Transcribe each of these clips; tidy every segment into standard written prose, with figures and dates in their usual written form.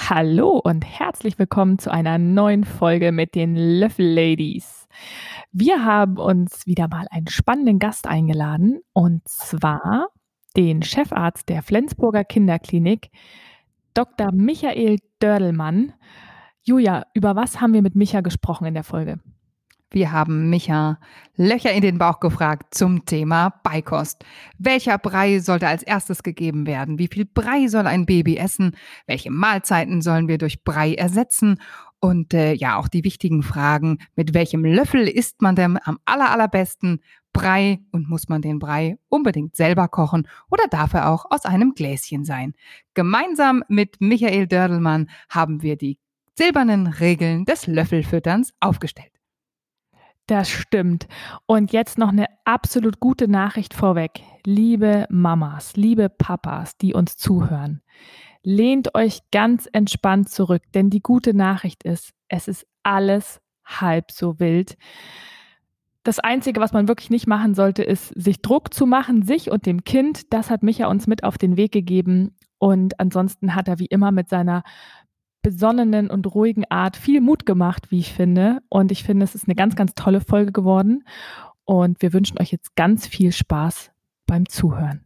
Hallo und herzlich willkommen zu einer neuen Folge mit den Löffel-Ladies. Wir haben uns wieder mal einen spannenden Gast eingeladen, und zwar den Chefarzt der Flensburger Kinderklinik, Dr. Michael Dördelmann. Julia, über was haben wir mit Micha gesprochen in der Folge? Wir haben Micha Löcher in den Bauch gefragt zum Thema Beikost. Welcher Brei sollte als erstes gegeben werden? Wie viel Brei soll ein Baby essen? Welche Mahlzeiten sollen wir durch Brei ersetzen? Und auch die wichtigen Fragen, mit welchem Löffel isst man denn am allerbesten Brei? Und muss man den Brei unbedingt selber kochen oder darf er auch aus einem Gläschen sein? Gemeinsam mit Michael Dördelmann haben wir die silbernen Regeln des Löffelfütterns aufgestellt. Das stimmt. Und jetzt noch eine absolut gute Nachricht vorweg. Liebe Mamas, liebe Papas, die uns zuhören, lehnt euch ganz entspannt zurück, denn die gute Nachricht ist, es ist alles halb so wild. Das Einzige, was man wirklich nicht machen sollte, ist, sich Druck zu machen, sich und dem Kind. Das hat Micha uns mit auf den Weg gegeben. Und ansonsten hat er wie immer mit seiner besonnenen und ruhigen Art viel Mut gemacht, wie ich finde. Und ich finde, es ist eine ganz, ganz tolle Folge geworden. Und wir wünschen euch jetzt ganz viel Spaß beim Zuhören.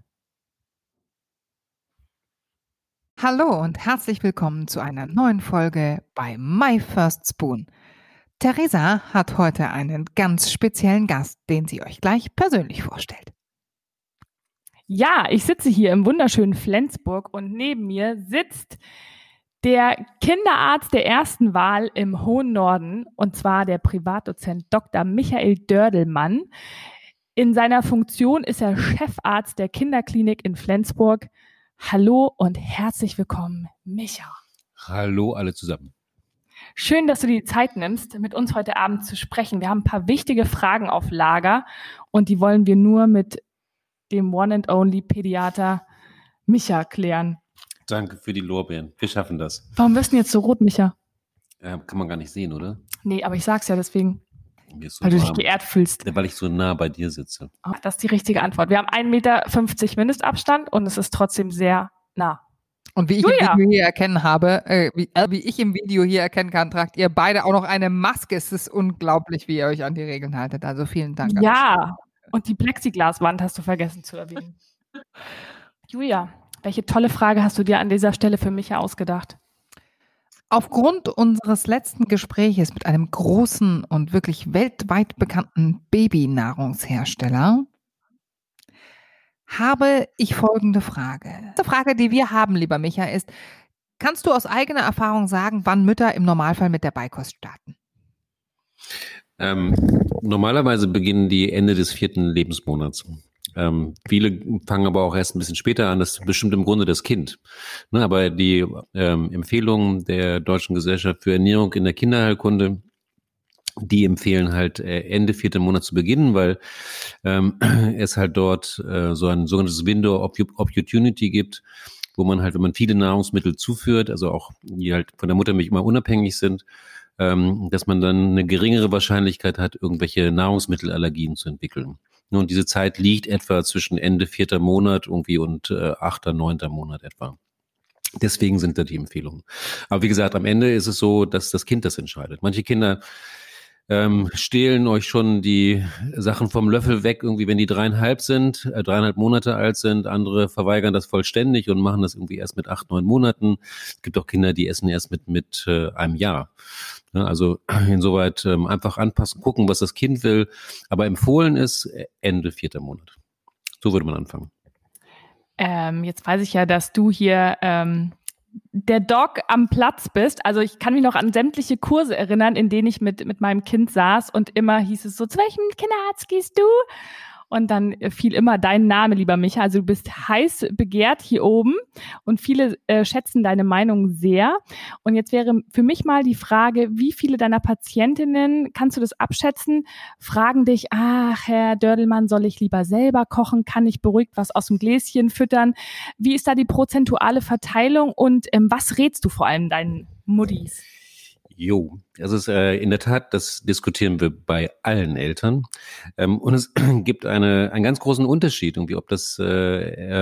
Hallo und herzlich willkommen zu einer neuen Folge bei My First Spoon. Theresa hat heute einen ganz speziellen Gast, den sie euch gleich persönlich vorstellt. Ja, ich sitze hier im wunderschönen Flensburg und neben mir sitzt der Kinderarzt der ersten Wahl im hohen Norden, und zwar der Privatdozent Dr. Michael Dördelmann. In seiner Funktion ist er Chefarzt der Kinderklinik in Flensburg. Hallo und herzlich willkommen, Micha. Hallo alle zusammen. Schön, dass du dir die Zeit nimmst, mit uns heute Abend zu sprechen. Wir haben ein paar wichtige Fragen auf Lager und die wollen wir nur mit dem One and Only Pädiater Micha klären. Danke für die Lorbeeren. Wir schaffen das. Warum wirst du jetzt so rot, Micha? Kann man gar nicht sehen, oder? Nee, aber ich sag's ja deswegen. So weil du dich geehrt fühlst. Weil ich so nah bei dir sitze. Oh, das ist die richtige Antwort. Wir haben 1,50 Meter Mindestabstand und es ist trotzdem sehr nah. Und wie ich Julia. im Video hier erkennen habe, wie ich im Video hier erkennen kann, tragt ihr beide auch noch eine Maske. Es ist unglaublich, wie ihr euch an die Regeln haltet. Also vielen Dank. Ja, und die Plexiglaswand hast du vergessen zu erwähnen. Julia, welche tolle Frage hast du dir an dieser Stelle für mich ausgedacht? Aufgrund unseres letzten Gespräches mit einem großen und wirklich weltweit bekannten Babynahrungshersteller habe ich folgende Frage. Die Frage, die wir haben, lieber Micha, ist, kannst du aus eigener Erfahrung sagen, wann Mütter im Normalfall mit der Beikost starten? Normalerweise beginnen die Ende des 4. Lebensmonats. Viele fangen aber auch erst ein bisschen später an, das bestimmt im Grunde das Kind. Ne, aber die Empfehlungen der Deutschen Gesellschaft für Ernährung in der Kinderheilkunde, die empfehlen halt Ende 4. Monat zu beginnen, weil es halt dort so ein sogenanntes Window of Opportunity gibt, wo man halt, wenn man viele Nahrungsmittel zuführt, also auch die halt von der Muttermilch immer unabhängig sind, dass man dann eine geringere Wahrscheinlichkeit hat, irgendwelche Nahrungsmittelallergien zu entwickeln. Und diese Zeit liegt etwa zwischen Ende 4. Monat irgendwie und 8., 9. Monat etwa. Deswegen sind da die Empfehlungen. Aber wie gesagt, am Ende ist es so, dass das Kind das entscheidet. Manche Kinder stehlen euch schon die Sachen vom Löffel weg, irgendwie, wenn die 3,5 Monate alt sind. Andere verweigern das vollständig und machen das irgendwie erst mit 8, 9 Monaten. Es gibt auch Kinder, die essen erst mit einem Jahr. Ja, also insoweit einfach anpassen, gucken, was das Kind will. Aber empfohlen ist Ende 4. Monat. So würde man anfangen. Jetzt weiß ich ja, dass du hier der Doc am Platz bist. Also ich kann mich noch an sämtliche Kurse erinnern, in denen ich mit meinem Kind saß und immer hieß es so, zu welchem Kinderarzt gehst du? Und dann fiel immer dein Name, lieber Micha. Also du bist heiß begehrt hier oben und viele schätzen deine Meinung sehr. Und jetzt wäre für mich mal die Frage, wie viele deiner Patientinnen, kannst du das abschätzen, fragen dich, ach, Herr Dördelmann, soll ich lieber selber kochen? Kann ich beruhigt was aus dem Gläschen füttern? Wie ist da die prozentuale Verteilung und was rätst du vor allem deinen Muttis? Jo, das ist in der Tat, das diskutieren wir bei allen Eltern. Und es gibt einen ganz großen Unterschied, irgendwie, ob das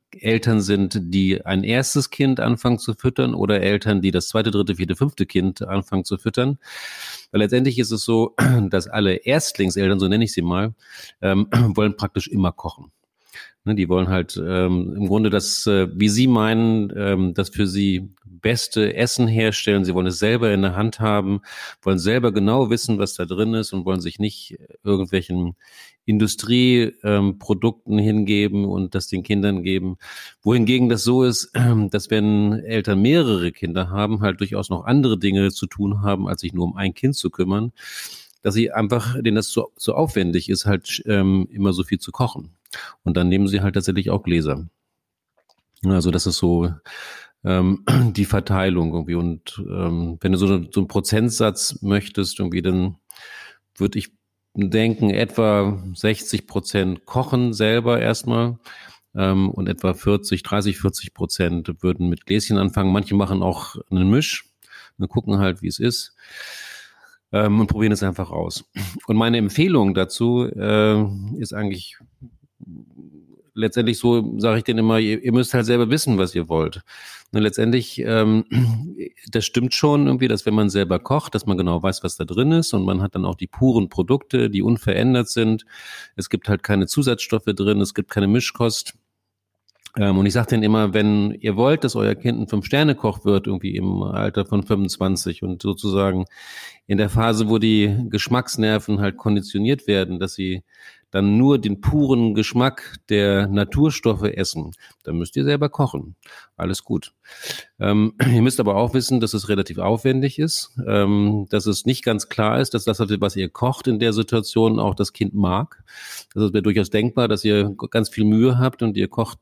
Eltern sind, die ein erstes Kind anfangen zu füttern oder Eltern, die das zweite, dritte, vierte, fünfte Kind anfangen zu füttern. Weil letztendlich ist es so, dass alle Erstlingseltern, so nenne ich sie mal, wollen praktisch immer kochen. Ne, die wollen halt im Grunde das, wie sie meinen, das für sie beste Essen herstellen. Sie wollen es selber in der Hand haben, wollen selber genau wissen, was da drin ist und wollen sich nicht irgendwelchen Industrieprodukten hingeben und das den Kindern geben. Wohingegen das so ist, dass wenn Eltern mehrere Kinder haben, halt durchaus noch andere Dinge zu tun haben, als sich nur um ein Kind zu kümmern, dass sie einfach, denen das so aufwendig ist, halt immer so viel zu kochen. Und dann nehmen sie halt tatsächlich auch Gläser. Also das ist so die Verteilung irgendwie. Und wenn du so einen Prozentsatz möchtest, irgendwie, dann würde ich denken, etwa 60% kochen selber erstmal und etwa 30-40% würden mit Gläschen anfangen. Manche machen auch einen Misch. Wir gucken halt, wie es ist. Und probieren es einfach aus. Und meine Empfehlung dazu ist eigentlich letztendlich so, sage ich denen immer, ihr müsst halt selber wissen, was ihr wollt. Und letztendlich, das stimmt schon irgendwie, dass wenn man selber kocht, dass man genau weiß, was da drin ist und man hat dann auch die puren Produkte, die unverändert sind. Es gibt halt keine Zusatzstoffe drin, es gibt keine Mischkost. Und ich sage denen immer, wenn ihr wollt, dass euer Kind ein 5-Sterne-Koch wird, irgendwie im Alter von 25 und sozusagen in der Phase, wo die Geschmacksnerven halt konditioniert werden, dass sie dann nur den puren Geschmack der Naturstoffe essen, dann müsst ihr selber kochen. Alles gut. Ihr müsst aber auch wissen, dass es relativ aufwendig ist, dass es nicht ganz klar ist, dass das, was ihr kocht in der Situation, auch das Kind mag. Das wäre durchaus denkbar, dass ihr ganz viel Mühe habt und ihr kocht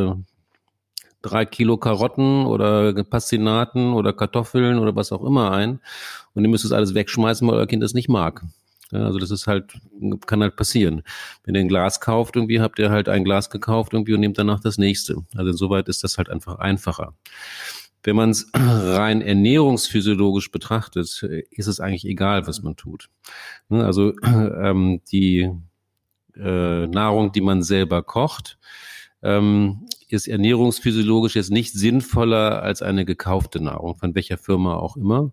3 Kilo Karotten oder Pastinaken oder Kartoffeln oder was auch immer ein und ihr müsst es alles wegschmeißen, weil euer Kind es nicht mag. Ja, also das ist halt, kann halt passieren. Wenn ihr ein Glas kauft, irgendwie habt ihr halt ein Glas gekauft irgendwie und nehmt danach das nächste. Also insoweit ist das halt einfach einfacher. Wenn man es rein ernährungsphysiologisch betrachtet, ist es eigentlich egal, was man tut. Also die Nahrung, die man selber kocht, ist ernährungsphysiologisch jetzt nicht sinnvoller als eine gekaufte Nahrung, von welcher Firma auch immer.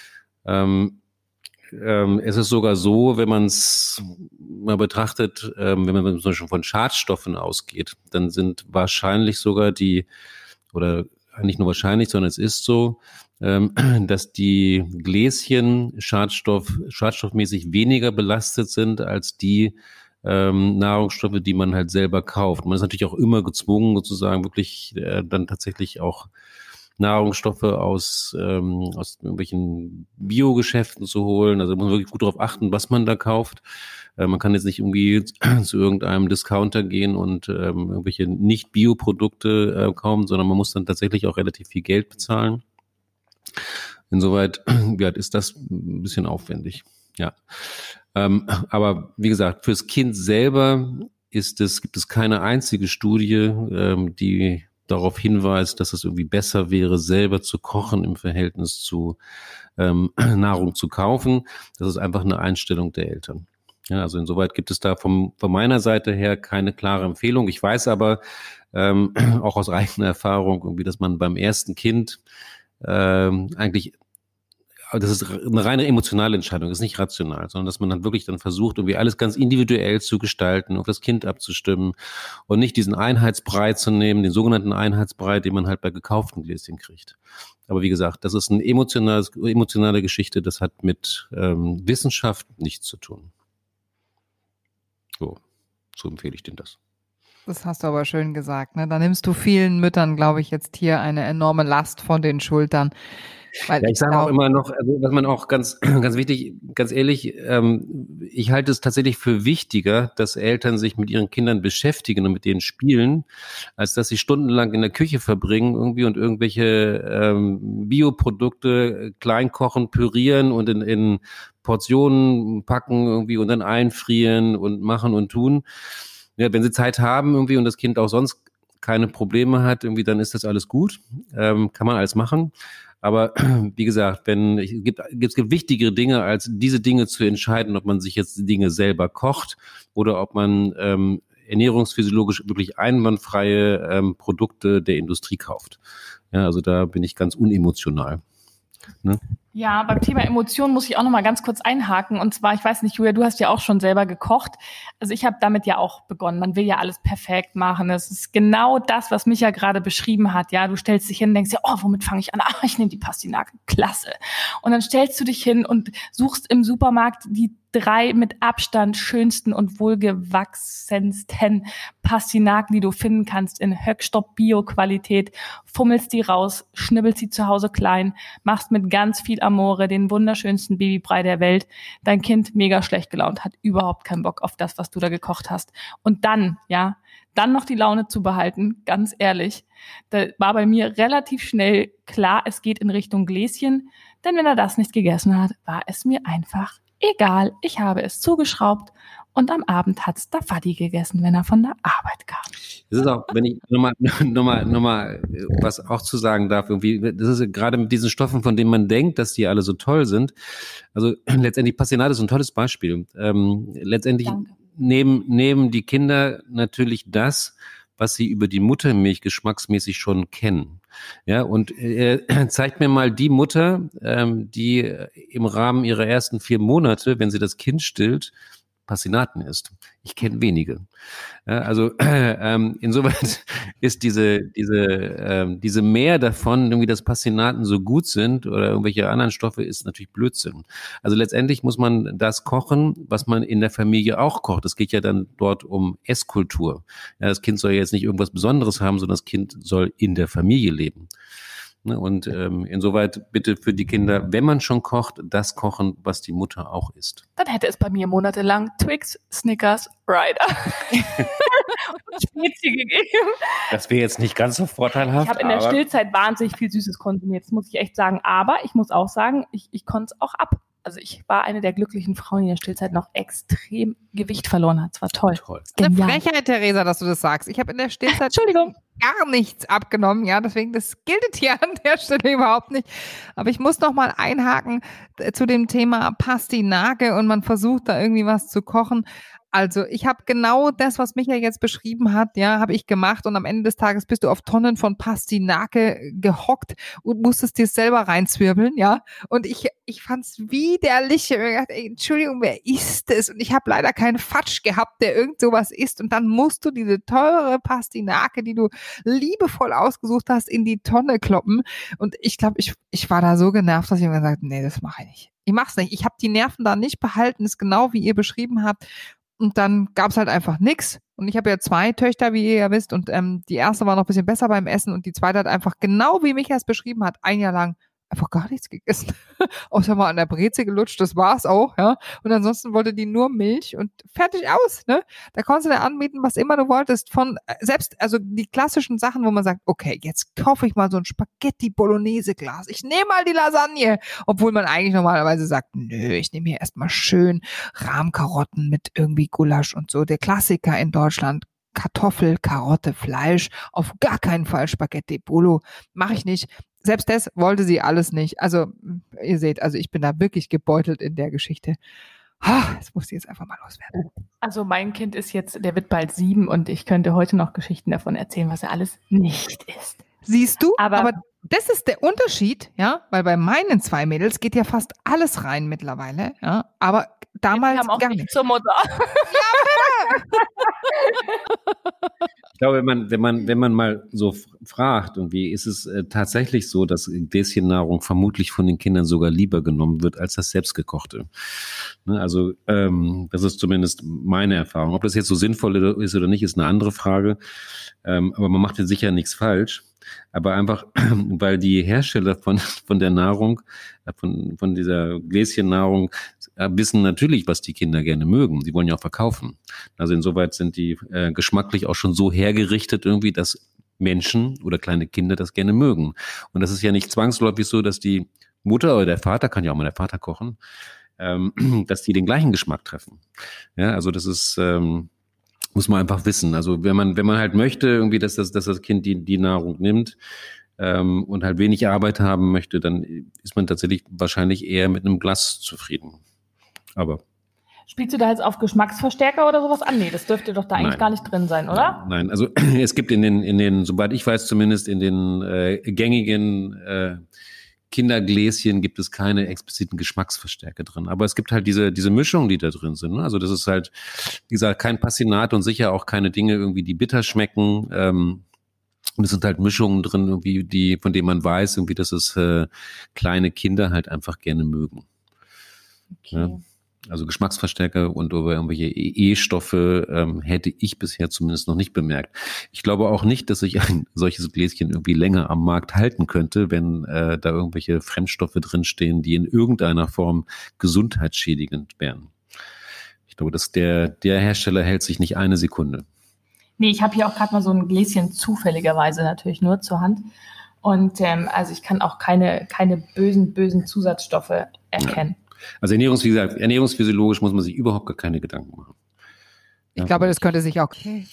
Es ist sogar so, wenn man es mal betrachtet, wenn man zum Beispiel von Schadstoffen ausgeht, dann sind wahrscheinlich sogar oder nicht nur wahrscheinlich, sondern es ist so, dass die Gläschen schadstoffmäßig weniger belastet sind als die Nahrungsstoffe, die man halt selber kauft. Man ist natürlich auch immer gezwungen, sozusagen wirklich dann tatsächlich auch Nahrungsstoffe aus irgendwelchen Biogeschäften zu holen. Also muss man wirklich gut darauf achten, was man da kauft. Man kann jetzt nicht irgendwie zu irgendeinem Discounter gehen und irgendwelche Nicht-Bio-Produkte kaufen, sondern man muss dann tatsächlich auch relativ viel Geld bezahlen. Insoweit ist das ein bisschen aufwendig. Ja, aber wie gesagt, fürs Kind selber gibt es keine einzige Studie, die darauf hinweist, dass es irgendwie besser wäre, selber zu kochen im Verhältnis zu Nahrung zu kaufen. Das ist einfach eine Einstellung der Eltern. Ja, also insoweit gibt es da von meiner Seite her keine klare Empfehlung. Ich weiß aber auch aus eigener Erfahrung irgendwie, dass man beim ersten Kind eigentlich, das ist eine reine emotionale Entscheidung, das ist nicht rational, sondern dass man dann wirklich dann versucht, irgendwie alles ganz individuell zu gestalten, auf das Kind abzustimmen und nicht diesen Einheitsbrei zu nehmen, den sogenannten Einheitsbrei, den man halt bei gekauften Gläschen kriegt. Aber wie gesagt, das ist eine emotionale Geschichte, das hat mit Wissenschaft nichts zu tun. So empfehle ich denen das. Das hast du aber schön gesagt, ne? Da nimmst du vielen Müttern, glaube ich, jetzt hier eine enorme Last von den Schultern. Weil ich sage auch immer noch, also was man auch ganz wichtig, ganz ehrlich, ich halte es tatsächlich für wichtiger, dass Eltern sich mit ihren Kindern beschäftigen und mit denen spielen, als dass sie stundenlang in der Küche verbringen irgendwie und irgendwelche Bioprodukte klein kochen, pürieren und in Portionen packen irgendwie und dann einfrieren und machen und tun. Ja, wenn sie Zeit haben irgendwie und das Kind auch sonst keine Probleme hat, irgendwie, dann ist das alles gut, kann man alles machen. Aber wie gesagt, es gibt wichtigere Dinge, als diese Dinge zu entscheiden, ob man sich jetzt die Dinge selber kocht oder ob man ernährungsphysiologisch wirklich einwandfreie Produkte der Industrie kauft. Ja, also da bin ich ganz unemotional. Ne? Ja, beim Thema Emotionen muss ich auch noch mal ganz kurz einhaken. Und zwar, ich weiß nicht, Julia, du hast ja auch schon selber gekocht. Also ich habe damit ja auch begonnen. Man will ja alles perfekt machen. Es ist genau das, was Micha gerade beschrieben hat. Ja, du stellst dich hin und denkst ja, oh, womit fange ich an? Ah, ich nehme die Pastinaken. Klasse. Und dann stellst du dich hin und suchst im Supermarkt die 3 mit Abstand schönsten und wohlgewachsensten Pastinaken, die du finden kannst in Höchststopp-Bio-Qualität, fummelst die raus, schnibbelst sie zu Hause klein, machst mit ganz viel Amore den wunderschönsten Babybrei der Welt. Dein Kind mega schlecht gelaunt, hat überhaupt keinen Bock auf das, was du da gekocht hast. Und dann noch die Laune zu behalten, ganz ehrlich, da war bei mir relativ schnell klar, es geht in Richtung Gläschen, denn wenn er das nicht gegessen hat, war es mir einfach egal, ich habe es zugeschraubt und am Abend hat's der Vati gegessen, wenn er von der Arbeit kam. Das ist auch, wenn ich nochmal was auch zu sagen darf, irgendwie, das ist gerade mit diesen Stoffen, von denen man denkt, dass die alle so toll sind. Also letztendlich Pastinade ist ein tolles Beispiel. Letztendlich nehmen die Kinder natürlich das, was sie über die Muttermilch geschmacksmäßig schon kennen. Ja, und zeigt mir mal die Mutter, die im Rahmen ihrer ersten 4 Monate, wenn sie das Kind stillt, Pastinaken isst. Ich kenne wenige. Ja, also insoweit ist diese Mehr davon, irgendwie, dass Pastinaken so gut sind oder irgendwelche anderen Stoffe, ist natürlich Blödsinn. Also letztendlich muss man das kochen, was man in der Familie auch kocht. Es geht ja dann dort um Esskultur. Ja, das Kind soll jetzt nicht irgendwas Besonderes haben, sondern das Kind soll in der Familie leben. Und insoweit bitte für die Kinder, wenn man schon kocht, das kochen, was die Mutter auch isst. Dann hätte es bei mir monatelang Twix, Snickers, Ryder und Spezi gegeben. Das wäre jetzt nicht ganz so vorteilhaft. Ich habe in der Stillzeit wahnsinnig viel Süßes konsumiert, das muss ich echt sagen. Aber ich muss auch sagen, ich konnte es auch ab. Also ich war eine der glücklichen Frauen, die in der Stillzeit noch extrem Gewicht verloren hat. Es war toll. Eine Frechheit, Theresa, dass du das sagst. Ich habe in der Stillzeit Entschuldigung. gar nichts abgenommen, ja, deswegen, das gilt hier an der Stelle überhaupt nicht. Aber ich muss noch mal einhaken zu dem Thema Pastinake und man versucht da irgendwie was zu kochen. Also ich habe genau das, was Micha jetzt beschrieben hat, ja, habe ich gemacht und am Ende des Tages bist du auf Tonnen von Pastinake gehockt und musstest dir selber reinzwirbeln, ja. Und ich fand's widerlich. Ich hab gedacht, ey, Entschuldigung, wer isst es? Und ich habe leider keinen Fatsch gehabt, der irgend sowas isst. Und dann musst du diese teure Pastinake, die du liebevoll ausgesucht hast, in die Tonne kloppen. Und ich glaube, ich war da so genervt, dass ich mir gesagt habe, nee, das mache ich nicht. Ich mach's nicht. Ich habe die Nerven da nicht behalten, ist genau wie ihr beschrieben habt. Und dann gab's halt einfach nix. Und ich habe ja 2 Töchter, wie ihr ja wisst. Und die erste war noch ein bisschen besser beim Essen. Und die zweite hat einfach genau wie Micha es beschrieben hat, 1 Jahr lang einfach gar nichts gegessen. Außer mal an der Breze gelutscht, das war's auch, ja. Und ansonsten wollte die nur Milch und fertig aus, ne. Da konntest du dir anbieten, was immer du wolltest. Von selbst, also die klassischen Sachen, wo man sagt, okay, jetzt kaufe ich mal so ein Spaghetti-Bolognese-Glas. Ich nehme mal die Lasagne. Obwohl man eigentlich normalerweise sagt, nö, ich nehme hier erstmal schön Rahmkarotten mit irgendwie Gulasch und so. Der Klassiker in Deutschland. Kartoffel, Karotte, Fleisch, auf gar keinen Fall Spaghetti Bolo, mache ich nicht. Selbst das wollte sie alles nicht. Also ihr seht, also ich bin da wirklich gebeutelt in der Geschichte. Das muss ich jetzt einfach mal loswerden. Also mein Kind ist jetzt, der wird bald 7 und ich könnte heute noch Geschichten davon erzählen, was er alles nicht isst. Siehst du? Aber das ist der Unterschied, ja, weil bei meinen 2 Mädels geht ja fast alles rein mittlerweile, ja, aber damals haben auch gar nicht nichts. zur Mutter. Ich glaube, wenn man mal so fragt, irgendwie ist es tatsächlich so, dass Gläschennahrung vermutlich von den Kindern sogar lieber genommen wird als das selbstgekochte. Ne, also das ist zumindest meine Erfahrung. Ob das jetzt so sinnvoll ist oder nicht, ist eine andere Frage. Aber man macht jetzt sicher nichts falsch. Aber einfach, weil die Hersteller von der Nahrung, von dieser Gläschennahrung, wissen natürlich, was die Kinder gerne mögen. Sie wollen ja auch verkaufen. Also insoweit sind die geschmacklich auch schon so hergerichtet irgendwie, dass Menschen oder kleine Kinder das gerne mögen. Und das ist ja nicht zwangsläufig so, dass die Mutter oder der Vater, kann ja auch mal der Vater kochen, dass die den gleichen Geschmack treffen. Ja, also das ist muss man einfach wissen. Also wenn man halt möchte, irgendwie, dass das Kind die Nahrung nimmt und halt wenig Arbeit haben möchte, dann ist man tatsächlich wahrscheinlich eher mit einem Glas zufrieden. Aber Spielst du da jetzt auf Geschmacksverstärker oder sowas an? Nee, das dürfte doch da eigentlich gar nicht drin sein, oder? Nein, also es gibt in den, soweit ich weiß zumindest, in den gängigen Kindergläschen gibt es keine expliziten Geschmacksverstärker drin. Aber es gibt halt diese Mischungen, die da drin sind. Ne? Also das ist halt, wie gesagt, kein Passinat und sicher auch keine Dinge irgendwie, die bitter schmecken. Und es sind halt Mischungen drin, irgendwie, von denen man weiß, irgendwie, dass es kleine Kinder halt einfach gerne mögen. Okay. Ja? Also Geschmacksverstärker und über irgendwelche E-Stoffe hätte ich bisher zumindest noch nicht bemerkt. Ich glaube auch nicht, dass ich ein solches Gläschen irgendwie länger am Markt halten könnte, wenn da irgendwelche Fremdstoffe drinstehen, die in irgendeiner Form gesundheitsschädigend wären. Ich glaube, dass der Hersteller hält sich nicht eine Sekunde. Nee, ich habe hier auch gerade mal so ein Gläschen zufälligerweise natürlich nur zur Hand. Und also ich kann auch keine bösen Zusatzstoffe erkennen. Ja. Also ernährungsphysiologisch muss man sich überhaupt gar keine Gedanken machen. Ich glaube, das könnte sich auch...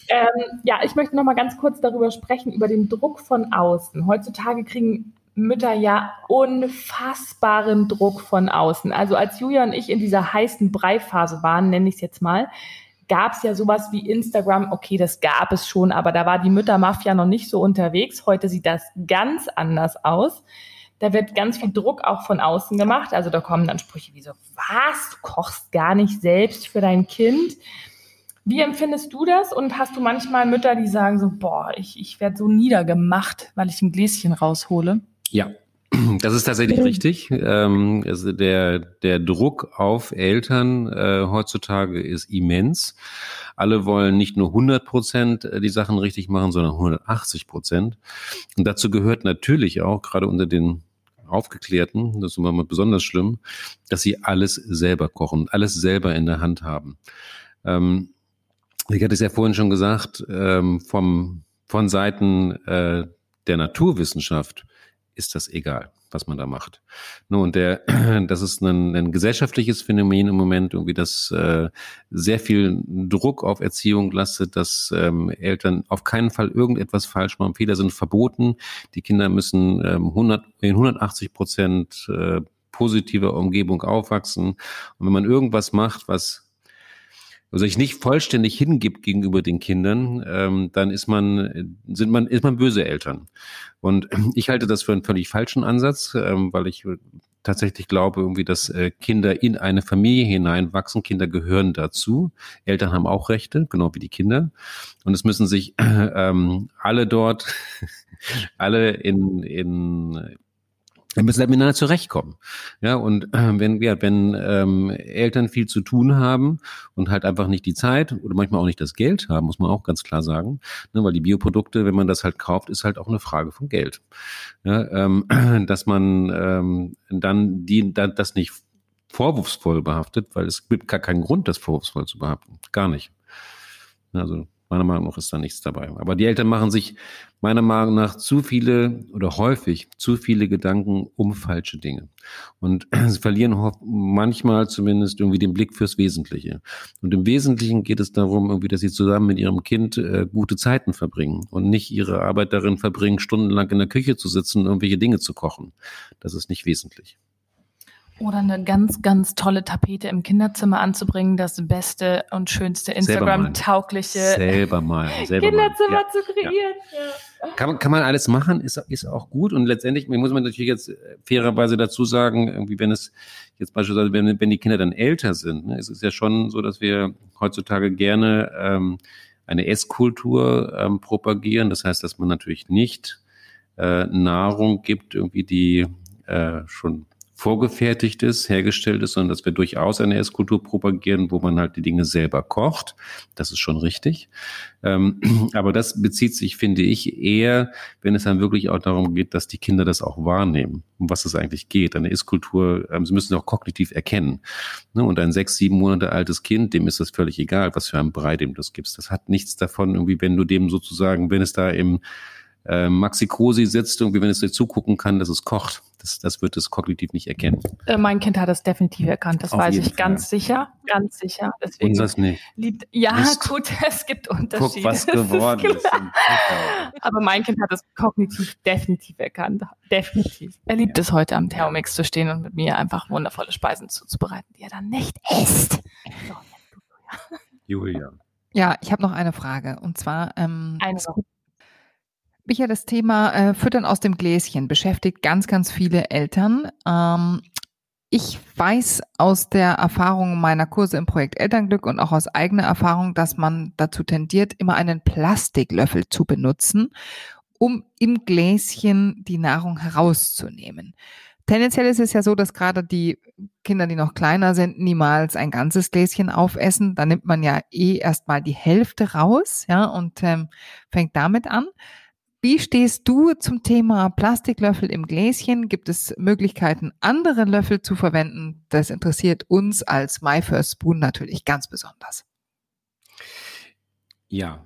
Ja, ich möchte noch mal ganz kurz darüber sprechen, über den Druck von außen. Heutzutage kriegen Mütter ja unfassbaren Druck von außen. Also als Julia und ich in dieser heißen Brei-Phase waren, nenne ich es jetzt mal, gab es ja sowas wie Instagram. Okay, das gab es schon, aber da war die Müttermafia noch nicht so unterwegs. Heute sieht das ganz anders aus. Da wird ganz viel Druck auch von außen gemacht. Also da kommen dann Sprüche wie so, was, du kochst gar nicht selbst für dein Kind? Wie empfindest du das? Und hast du manchmal Mütter, die sagen so, boah, ich werde so niedergemacht, weil ich ein Gläschen raushole? Ja, das ist tatsächlich richtig. Also der Druck auf Eltern heutzutage ist immens. Alle wollen nicht nur 100% die Sachen richtig machen, sondern 180%. Und dazu gehört natürlich auch, gerade unter den Aufgeklärten, das ist immer mal besonders schlimm, dass sie alles selber kochen, alles selber in der Hand haben. Ich hatte es ja vorhin schon gesagt, von Seiten der Naturwissenschaft ist das egal, was man da macht. Und das ist ein gesellschaftliches Phänomen im Moment, irgendwie, dass sehr viel Druck auf Erziehung lastet, dass Eltern auf keinen Fall irgendetwas falsch machen. Fehler sind verboten. Die Kinder müssen in 180% positiver Umgebung aufwachsen. Und wenn man irgendwas macht, was sich nicht vollständig hingibt gegenüber den Kindern, dann ist man böse Eltern. Und ich halte das für einen völlig falschen Ansatz, weil ich tatsächlich glaube, irgendwie, dass Kinder in eine Familie hineinwachsen. Kinder gehören dazu. Eltern haben auch Rechte, genau wie die Kinder. Und es müssen sich alle dort, wir müssen halt miteinander zurechtkommen. Ja, und wenn Eltern viel zu tun haben und halt einfach nicht die Zeit oder manchmal auch nicht das Geld haben, muss man auch ganz klar sagen, ne, weil die Bioprodukte, wenn man das halt kauft, ist halt auch eine Frage von Geld. Ja, dass man dann das nicht vorwurfsvoll behaftet, weil es gibt gar keinen Grund, das vorwurfsvoll zu behaften. Gar nicht. Also meiner Meinung nach ist da nichts dabei. Aber die Eltern machen sich meiner Meinung nach häufig zu viele Gedanken um falsche Dinge. Und sie verlieren manchmal zumindest irgendwie den Blick fürs Wesentliche. Und im Wesentlichen geht es darum, irgendwie, dass sie zusammen mit ihrem Kind gute Zeiten verbringen und nicht ihre Arbeit darin verbringen, stundenlang in der Küche zu sitzen und irgendwelche Dinge zu kochen. Das ist nicht wesentlich. Oder eine ganz, ganz tolle Tapete im Kinderzimmer anzubringen, das beste und schönste Instagram-taugliche Kinderzimmer zu kreieren. Ja. Kann man alles machen, ist auch gut. Und letztendlich muss man natürlich jetzt fairerweise dazu sagen, irgendwie, wenn es jetzt beispielsweise, wenn die Kinder dann älter sind, ne, es ist ja schon so, dass wir heutzutage gerne eine Esskultur propagieren. Das heißt, dass man natürlich nicht Nahrung gibt, irgendwie die schon vorgefertigt ist, hergestellt ist, sondern dass wir durchaus eine Esskultur propagieren, wo man halt die Dinge selber kocht. Das ist schon richtig. Aber das bezieht sich, finde ich, eher, wenn es dann wirklich auch darum geht, dass die Kinder das auch wahrnehmen, um was es eigentlich geht. Eine Esskultur, sie müssen auch kognitiv erkennen. Und ein 6-7 Monate altes Kind, dem ist das völlig egal, was für ein Brei dem du das gibst. Das hat nichts davon, irgendwie, wenn du dem sozusagen, wenn es da im Maxi-Cosi sitzt, irgendwie, wenn es dir zugucken kann, dass es kocht. Das wird es kognitiv nicht erkennen. Mein Kind hat es definitiv erkannt, das Auf weiß jeden ich ganz sicher. Deswegen Unseres nicht. Gut, es gibt Unterschiede. Guck, was geworden ist. Aber mein Kind hat es kognitiv definitiv erkannt. Definitiv. Er liebt es heute am Thermomix zu stehen und mit mir einfach wundervolle Speisen zuzubereiten, die er dann nicht isst. So, Julia. Ja, ich habe noch eine Frage. Und zwar, eine Sache. Micha, das Thema Füttern aus dem Gläschen beschäftigt ganz, ganz viele Eltern. Ich weiß aus der Erfahrung meiner Kurse im Projekt Elternglück und auch aus eigener Erfahrung, dass man dazu tendiert, immer einen Plastiklöffel zu benutzen, um im Gläschen die Nahrung herauszunehmen. Tendenziell ist es ja so, dass gerade die Kinder, die noch kleiner sind, niemals ein ganzes Gläschen aufessen. Da nimmt man ja erstmal die Hälfte raus, ja, und fängt damit an. Wie stehst du zum Thema Plastiklöffel im Gläschen? Gibt es Möglichkeiten, andere Löffel zu verwenden? Das interessiert uns als My First Spoon natürlich ganz besonders. Ja,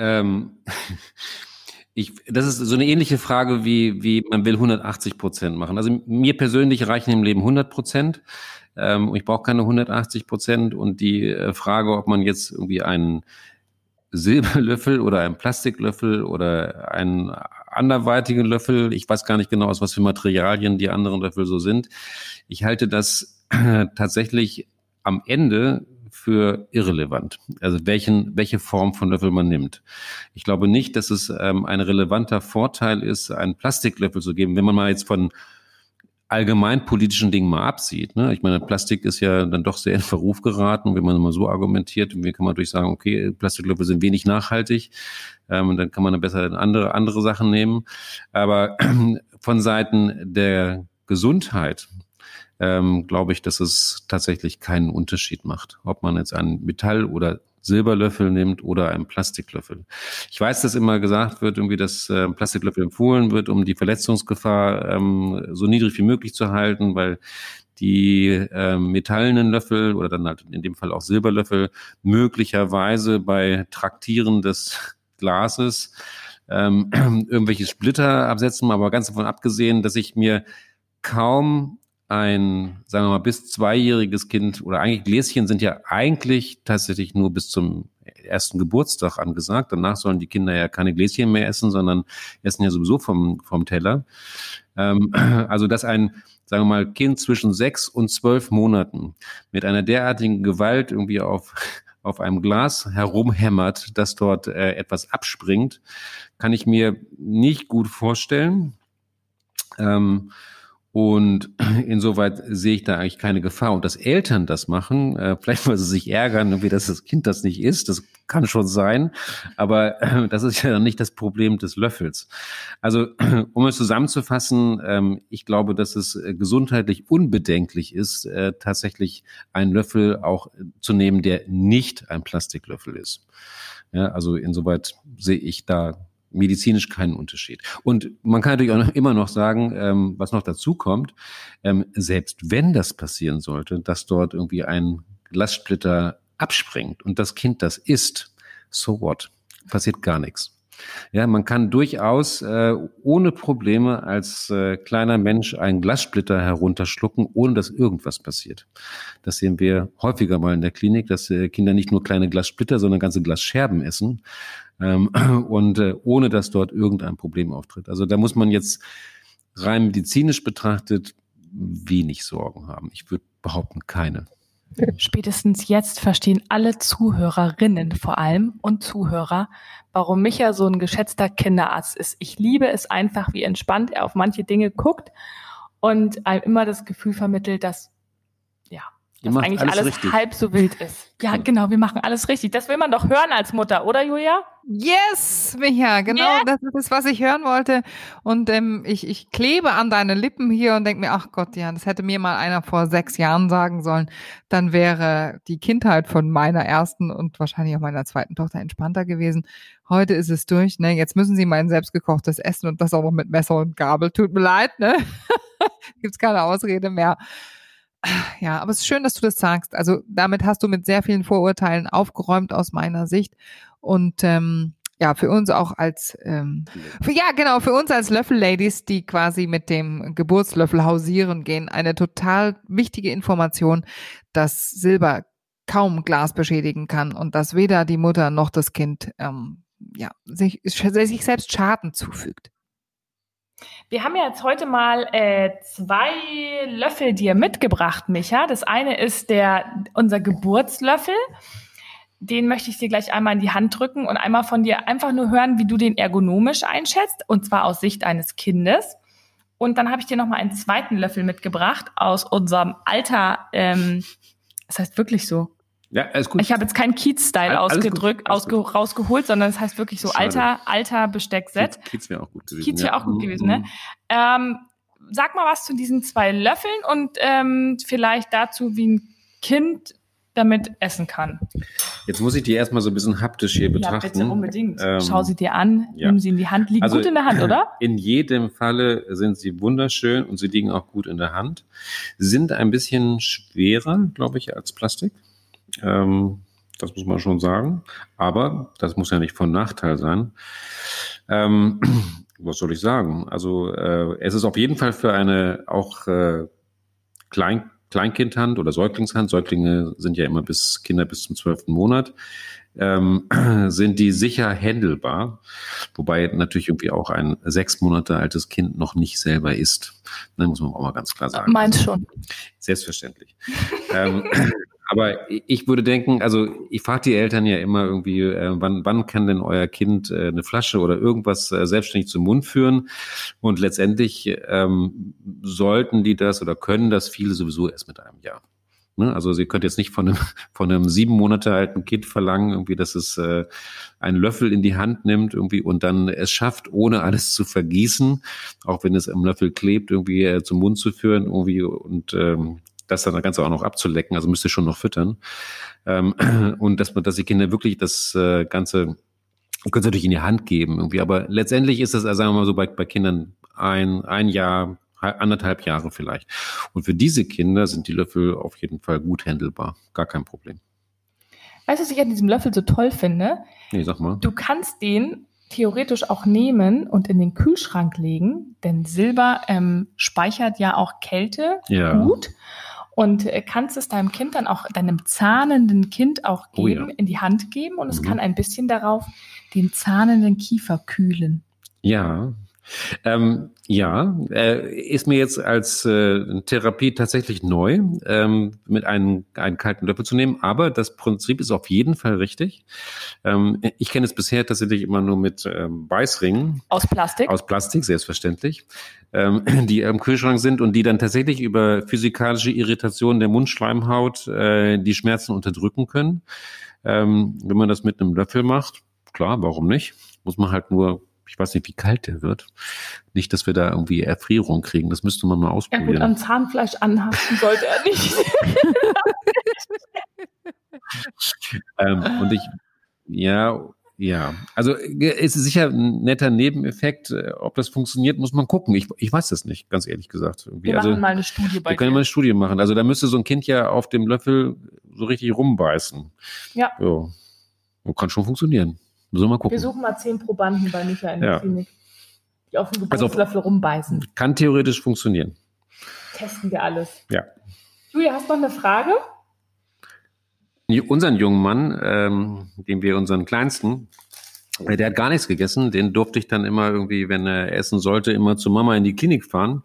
das ist so eine ähnliche Frage wie man will 180% machen. Also mir persönlich reichen im Leben 100%. Ich brauche keine 180%. Und die Frage, ob man jetzt irgendwie einen Silberlöffel oder einen Plastiklöffel oder einen anderweitigen Löffel, ich weiß gar nicht genau, aus was für Materialien die anderen Löffel so sind. Ich halte das tatsächlich am Ende für irrelevant. Also welche Form von Löffel man nimmt. Ich glaube nicht, dass es ein relevanter Vorteil ist, einen Plastiklöffel zu geben, wenn man mal jetzt von allgemeinpolitischen Dingen mal absieht. Ne? Ich meine, Plastik ist ja dann doch sehr in Verruf geraten, wenn man mal so argumentiert. Wie kann man durch sagen, okay, Plastiklöffel sind wenig nachhaltig, und dann kann man dann besser andere Sachen nehmen. Aber von Seiten der Gesundheit glaube ich, dass es tatsächlich keinen Unterschied macht, ob man jetzt einen Metall- oder Silberlöffel nimmt oder einen Plastiklöffel. Ich weiß, dass immer gesagt wird, irgendwie, dass Plastiklöffel empfohlen wird, um die Verletzungsgefahr so niedrig wie möglich zu halten, weil die metallenen Löffel oder dann halt in dem Fall auch Silberlöffel möglicherweise bei Traktieren des Glases irgendwelche Splitter absetzen, aber ganz davon abgesehen, dass ich mir kaum ein, sagen wir mal, bis 2-jähriges Kind oder eigentlich Gläschen sind ja eigentlich tatsächlich nur bis zum ersten Geburtstag angesagt. Danach sollen die Kinder ja keine Gläschen mehr essen, sondern essen ja sowieso vom Teller. Also dass ein, sagen wir mal, Kind zwischen 6 und 12 Monaten mit einer derartigen Gewalt irgendwie auf einem Glas herumhämmert, dass dort etwas abspringt, kann ich mir nicht gut vorstellen. Und insoweit sehe ich da eigentlich keine Gefahr. Und dass Eltern das machen, vielleicht weil sie sich ärgern, irgendwie, dass das Kind das nicht isst, das kann schon sein. Aber das ist ja nicht das Problem des Löffels. Also, um es zusammenzufassen, ich glaube, dass es gesundheitlich unbedenklich ist, tatsächlich einen Löffel auch zu nehmen, der nicht ein Plastiklöffel ist. Ja, also insoweit sehe ich da medizinisch keinen Unterschied. Und man kann natürlich auch immer noch sagen, was noch dazu kommt, selbst wenn das passieren sollte, dass dort irgendwie ein Glassplitter abspringt und das Kind das isst, so what? Passiert gar nichts. Ja, man kann durchaus ohne Probleme als kleiner Mensch einen Glassplitter herunterschlucken, ohne dass irgendwas passiert. Das sehen wir häufiger mal in der Klinik, dass Kinder nicht nur kleine Glassplitter, sondern ganze Glasscherben essen. Und ohne dass dort irgendein Problem auftritt. Also da muss man jetzt rein medizinisch betrachtet wenig Sorgen haben. Ich würde behaupten, keine. Spätestens jetzt verstehen alle Zuhörerinnen vor allem und Zuhörer, warum Micha so ein geschätzter Kinderarzt ist. Ich liebe es einfach, wie entspannt er auf manche Dinge guckt und einem immer das Gefühl vermittelt, dass eigentlich alles halb so wild ist. Ja, genau, wir machen alles richtig. Das will man doch hören als Mutter, oder Julia? Yes, Micha, genau, yes. Das ist es, was ich hören wollte. Und ich klebe an deine Lippen hier und denke mir, ach Gott, ja, das hätte mir mal einer vor 6 Jahren sagen sollen. Dann wäre die Kindheit von meiner ersten und wahrscheinlich auch meiner zweiten Tochter entspannter gewesen. Heute ist es durch, ne? Jetzt müssen sie mein selbstgekochtes essen und das auch noch mit Messer und Gabel. Tut mir leid, ne? Gibt's keine Ausrede mehr. Ja, aber es ist schön, dass du das sagst. Also damit hast du mit sehr vielen Vorurteilen aufgeräumt aus meiner Sicht. Und Ja, für uns auch als, für uns als Löffel-Ladies, die quasi mit dem Geburtslöffel hausieren gehen, eine total wichtige Information, dass Silber kaum Glas beschädigen kann und dass weder die Mutter noch das Kind sich selbst Schaden zufügt. Wir haben ja jetzt heute mal 2 Löffel dir mitgebracht, Micha. Das eine ist unser Geburtslöffel. Den möchte ich dir gleich einmal in die Hand drücken und einmal von dir einfach nur hören, wie du den ergonomisch einschätzt, und zwar aus Sicht eines Kindes. Und dann habe ich dir noch mal einen zweiten Löffel mitgebracht aus unserem Alter. Das heißt wirklich so. Ja, alles gut. Ich habe jetzt keinen Kiez-Style rausgeholt, sondern es heißt wirklich so alter Besteckset. Kiez wäre auch gut gewesen. Kiez wäre auch gut gewesen, ne? Sag mal was zu diesen 2 Löffeln und vielleicht dazu, wie ein Kind damit essen kann. Jetzt muss ich die erstmal so ein bisschen haptisch hier betrachten. Ja, bitte, unbedingt. Schau sie dir an, nimm sie in die Hand. Liegen gut in der Hand, oder? In jedem Falle sind sie wunderschön und sie liegen auch gut in der Hand. Sind ein bisschen schwerer, glaube ich, als Plastik. Das muss man schon sagen. Aber das muss ja nicht von Nachteil sein. Was soll ich sagen? Also es ist auf jeden Fall für eine auch Kleinkindhand oder Säuglingshand, Säuglinge sind ja immer Kinder bis zum 12. Monat, sind die sicher händelbar, wobei natürlich irgendwie auch ein 6 Monate altes Kind noch nicht selber isst. Das muss man auch mal ganz klar sagen. Meinst schon. Selbstverständlich. Aber ich würde denken, also ich frage die Eltern ja immer irgendwie, wann kann denn euer Kind eine Flasche oder irgendwas selbstständig zum Mund führen? Und letztendlich sollten die das oder können das viele sowieso erst mit einem Jahr. Ne? Also sie könnt jetzt nicht von einem 7 Monate alten Kind verlangen, irgendwie, dass es einen Löffel in die Hand nimmt irgendwie und dann es schafft, ohne alles zu vergießen, auch wenn es am Löffel klebt, irgendwie zum Mund zu führen irgendwie und das dann Ganze auch noch abzulecken, also müsst ihr schon noch füttern. Und dass die Kinder wirklich das Ganze, ihr könnt es natürlich in die Hand geben irgendwie, aber letztendlich ist das, sagen wir mal so, bei Kindern ein Jahr, 1,5 Jahre vielleicht. Und für diese Kinder sind die Löffel auf jeden Fall gut handelbar. Gar kein Problem. Weißt du, was ich an diesem Löffel so toll finde? Nee, sag mal. Du kannst den theoretisch auch nehmen und in den Kühlschrank legen, denn Silber speichert ja auch Kälte gut. Und kannst es deinem Kind dann auch, deinem zahnenden Kind auch geben, in die Hand geben und es kann ein bisschen darauf den zahnenden Kiefer kühlen. Ja. Ist mir jetzt als Therapie tatsächlich neu, mit einen kalten Löffel zu nehmen, aber das Prinzip ist auf jeden Fall richtig. Ich kenne es bisher tatsächlich immer nur mit Beißringen. Aus Plastik? Aus Plastik, selbstverständlich, die im Kühlschrank sind und die dann tatsächlich über physikalische Irritationen der Mundschleimhaut die Schmerzen unterdrücken können. Wenn man das mit einem Löffel macht, klar, warum nicht? Muss man halt nur, ich weiß nicht, wie kalt der wird. Nicht, dass wir da irgendwie Erfrierung kriegen. Das müsste man mal ausprobieren. Ja gut, an Zahnfleisch anhaften sollte er nicht. Also es ist sicher ein netter Nebeneffekt. Ob das funktioniert, muss man gucken. Ich weiß das nicht, ganz ehrlich gesagt. Wir machen mal eine Studie bei dir. Wir können mal eine Studie machen. Also da müsste so ein Kind ja auf dem Löffel so richtig rumbeißen. Ja. Und kann schon funktionieren. Müssen wir mal gucken. Wir suchen mal 10 Probanden bei Micha in der Klinik, die auf dem Geburtslöffel rumbeißen. Kann theoretisch funktionieren. Testen wir alles. Ja. Julia, hast du noch eine Frage? Unseren jungen Mann, unseren Kleinsten, der hat gar nichts gegessen. Den durfte ich dann immer irgendwie, wenn er essen sollte, immer zu Mama in die Klinik fahren,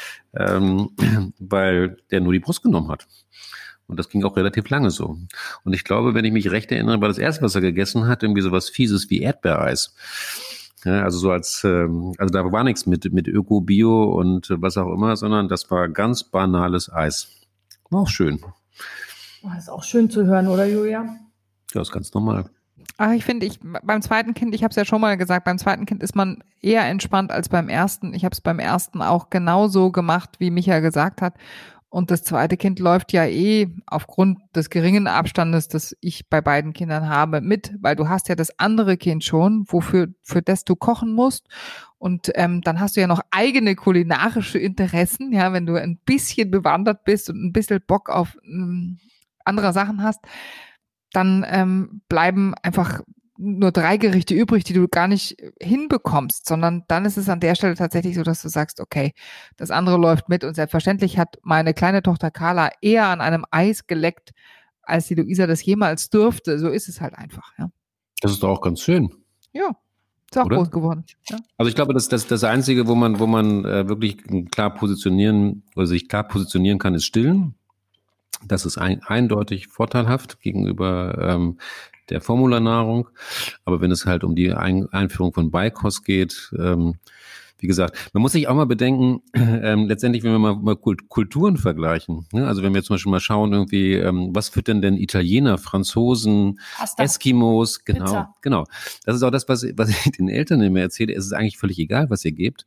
weil der nur die Brust genommen hat. Und das ging auch relativ lange so. Und ich glaube, wenn ich mich recht erinnere, war das erste, was er gegessen hat, irgendwie sowas Fieses wie Erdbeereis. Ja, also so also da war nichts mit Öko, Bio und was auch immer, sondern das war ganz banales Eis. War auch schön. Das ist auch schön zu hören, oder Julia? Ja, ist ganz normal. Ach, ich finde, beim zweiten Kind, ich habe es ja schon mal gesagt, beim zweiten Kind ist man eher entspannt als beim ersten. Ich habe es beim ersten auch genauso gemacht, wie Micha gesagt hat. Und das zweite Kind läuft ja aufgrund des geringen Abstandes, das ich bei beiden Kindern habe, mit, weil du hast ja das andere Kind schon, für das du kochen musst. Und dann hast du ja noch eigene kulinarische Interessen, ja, wenn du ein bisschen bewandert bist und ein bisschen Bock auf andere Sachen hast, dann bleiben einfach nur 3 Gerichte übrig, die du gar nicht hinbekommst, sondern dann ist es an der Stelle tatsächlich so, dass du sagst, okay, das andere läuft mit und selbstverständlich hat meine kleine Tochter Carla eher an einem Eis geleckt, als die Luisa das jemals durfte. So ist es halt einfach, ja. Das ist doch auch ganz schön. Ja, ist auch Oder? groß geworden. Ja. Also ich glaube, das Einzige, wo man wirklich klar positionieren oder sich klar positionieren kann, ist Stillen. Das ist eindeutig vorteilhaft gegenüber der Formularnahrung. Aber wenn es halt um die Einführung von Beikost geht, wie gesagt, man muss sich auch mal bedenken, letztendlich, wenn wir mal Kulturen vergleichen, ne? Also wenn wir zum Beispiel mal schauen, irgendwie, was füttern denn Italiener, Franzosen, Pasta. Eskimos, Pizza. genau. Das ist auch das, was ich den Eltern immer erzähle. Es ist eigentlich völlig egal, was ihr gebt,